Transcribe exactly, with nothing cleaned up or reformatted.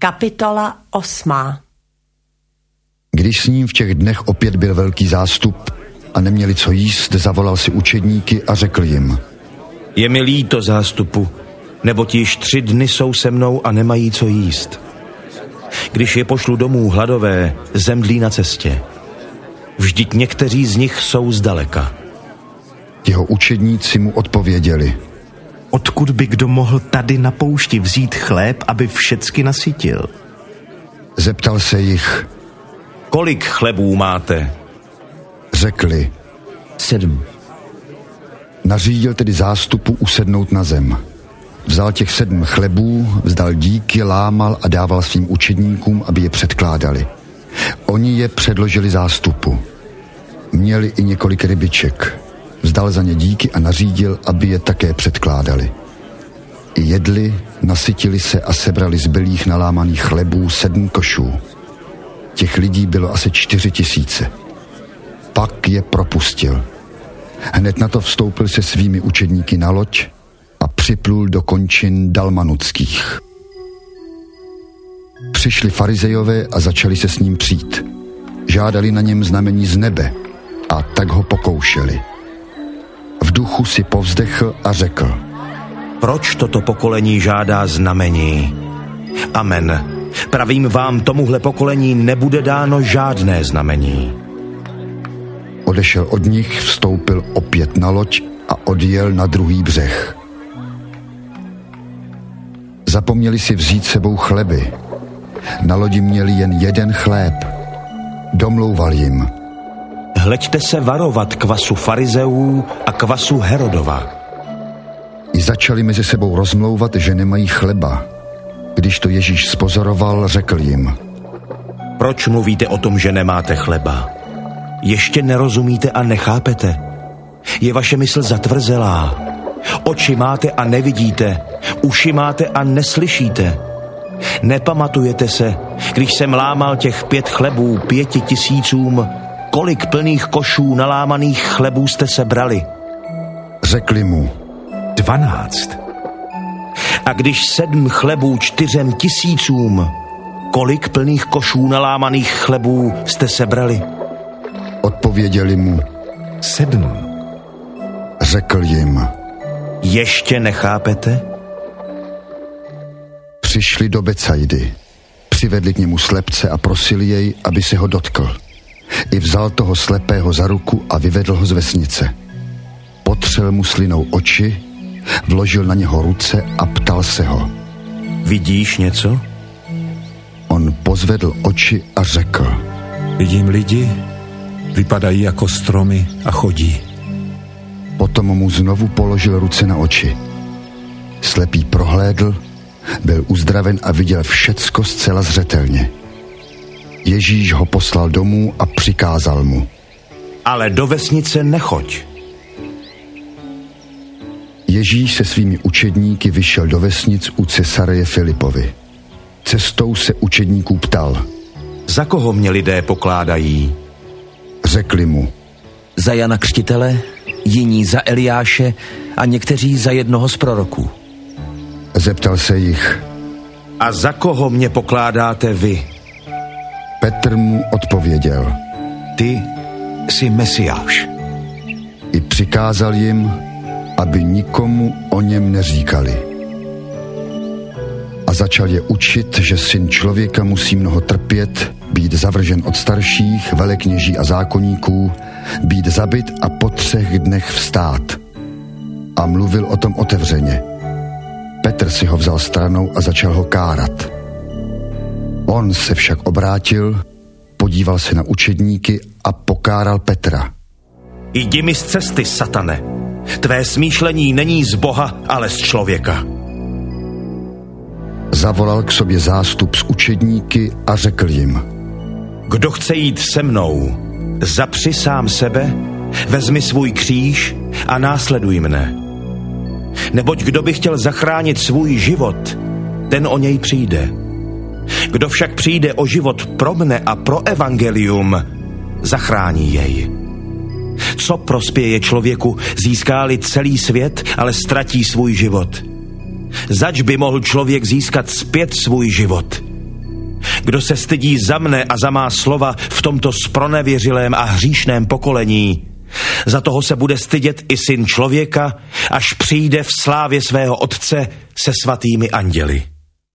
Kapitola osmá. Když s ním v těch dnech opět byl velký zástup a neměli co jíst, zavolal si učedníky a řekl jim: Je mi líto zástupu, neboť již tři dny jsou se mnou a nemají co jíst. Když je pošlu domů hladové, zemdlí na cestě. Vždyť někteří z nich jsou zdaleka. Jeho učedníci mu odpověděli: Odkud by kdo mohl tady na poušti vzít chléb, aby všecky nasytil? Zeptal se jich: Kolik chlebů máte? Řekli: Sedm. Nařídil tedy zástupu usednout na zem. Vzal těch sedm chlebů, vzdal díky, lámal a dával svým učedníkům, aby je předkládali. Oni je předložili zástupu. Měli i několik rybiček. Vzdal za ně díky a nařídil, aby je také předkládali. I jedli, nasytili se a sebrali zbylých nalámaných chlebů sedm košů. Těch lidí bylo asi čtyři tisíce. Pak je propustil. Hned na to vstoupil se svými učedníky na loď a připlul do končin Dalmanutských. Přišli farizejové a začali se s ním přít. Žádali na něm znamení z nebe a tak ho pokoušeli. V duchu si povzdechl a řekl: Proč toto pokolení žádá znamení? Amen. Pravím vám, tomuhle pokolení nebude dáno žádné znamení. Odešel od nich, vstoupil opět na loď a odjel na druhý břeh. Zapomněli si vzít sebou chleby. Na lodi měli jen jeden chléb. Domlouval jim: Hleďte se varovat kvasu farizeů a kvasu Herodova. I začali mezi sebou rozmlouvat, že nemají chleba. Když to Ježíš spozoroval, řekl jim: Proč mluvíte o tom, že nemáte chleba? Ještě nerozumíte a nechápete? Je vaše mysl zatvrzelá. Oči máte a nevidíte, uši máte a neslyšíte. Nepamatujete se, když jsem lámal těch pět chlebů pěti tisícům, kolik plných košů nalámaných chlebů jste se brali? Řekli mu: Dvanáct. A když sedm chlebů čtyřem tisícům, kolik plných košů nalámaných chlebů jste se brali? Odpověděli mu: Sedm. Řekl jim: Ještě nechápete? Přišli do Becajdy. Přivedli k němu slepce a prosili jej, aby se ho dotkl. I vzal toho slepého za ruku a vyvedl ho z vesnice. Potřel mu slinou oči, vložil na něho ruce a ptal se ho: Vidíš něco? On pozvedl oči a řekl: Vidím lidi, vypadají jako stromy a chodí. Potom mu znovu položil ruce na oči. Slepý prohlédl, byl uzdraven a viděl všecko zcela zřetelně. Ježíš ho poslal domů a přikázal mu: Ale do vesnice nechoď. Ježíš se svými učedníky vyšel do vesnic u Cesareje Filipovy. Cestou se učedníků ptal: Za koho mě lidé pokládají? Řekli mu: Za Jana Křtitele, jiní za Eliáše a někteří za jednoho z proroků. Zeptal se jich: A za koho mě pokládáte vy? Petr mu odpověděl: Ty jsi Mesiáš. I přikázal jim, aby nikomu o něm neříkali. A začal je učit, že syn člověka musí mnoho trpět, být zavržen od starších, velekněží a zákonníků, být zabit a po třech dnech vstát. A mluvil o tom otevřeně. Petr si ho vzal stranou a začal ho kárat. On se však obrátil, podíval se na učedníky a pokáral Petra. Jdi mi z cesty, satane. Tvé smýšlení není z Boha, ale z člověka. Zavolal k sobě zástup s učedníky a řekl jim: Kdo chce jít se mnou, zapři sám sebe, vezmi svůj kříž a následuj mne. Neboť kdo by chtěl zachránit svůj život, ten o něj přijde. Kdo však přijde o život pro mne a pro evangelium, zachrání jej. Co prospěje člověku, získá-li celý svět, ale ztratí svůj život? Zač by mohl člověk získat zpět svůj život, Kdo se stydí za mne a za má slova v tomto spronevěřilém a hříšném pokolení, za toho se bude stydět i Syn člověka, až přijde v slávě svého Otce se svatými anděli.